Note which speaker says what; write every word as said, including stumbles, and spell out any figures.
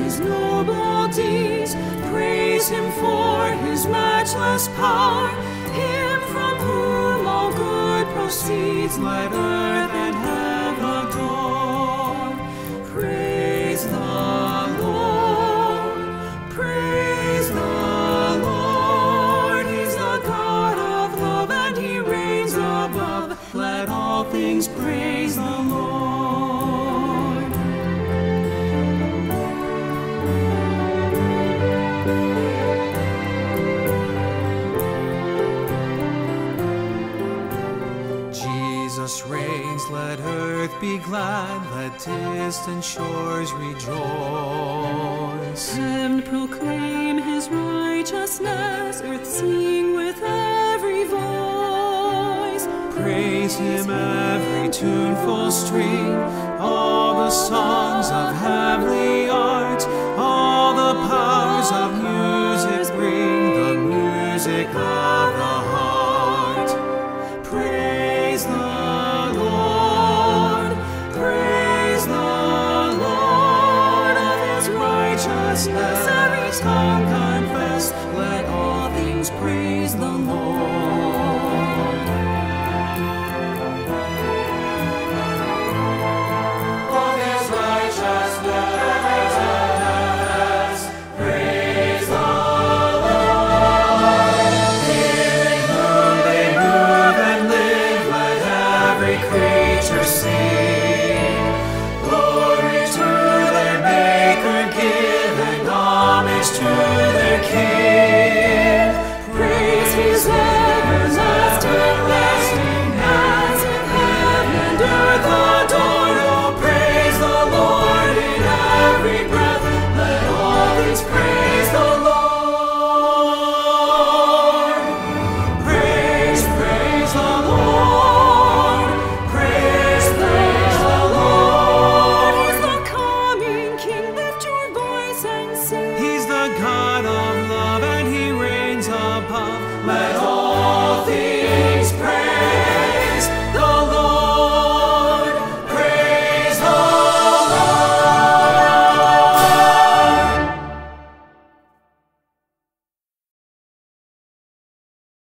Speaker 1: his noble deeds. Praise him for his matchless power, him from whom all good proceeds. Let earth and heaven adore. Praise the Lord, praise the Lord. He's the God of love, and he reigns above. Let all things praise the Lord. Jesus reigns, let earth be glad, let distant shores rejoice.
Speaker 2: And proclaim his righteousness, earth sing with every voice.
Speaker 1: Praise him every tuneful string, all the songs of heavenly art, all the powers of music bring the music of the heart. Praise the Lord, praise the Lord. Of his righteousness every tongue confess, let all things praise the Lord. Of his righteousness, praise the Lord. In whom they move and live, let every creature sing. Glory to their Maker give, and homage to their King. Praise his everlasting name, as in heaven and earth adore. Oh, praise the Lord in every breath, let all things praise the Lord. Praise, praise the Lord, praise, praise the Lord.
Speaker 2: He's the coming King, lift your voice and sing.
Speaker 1: He's the God of love, and he reigns above. Let all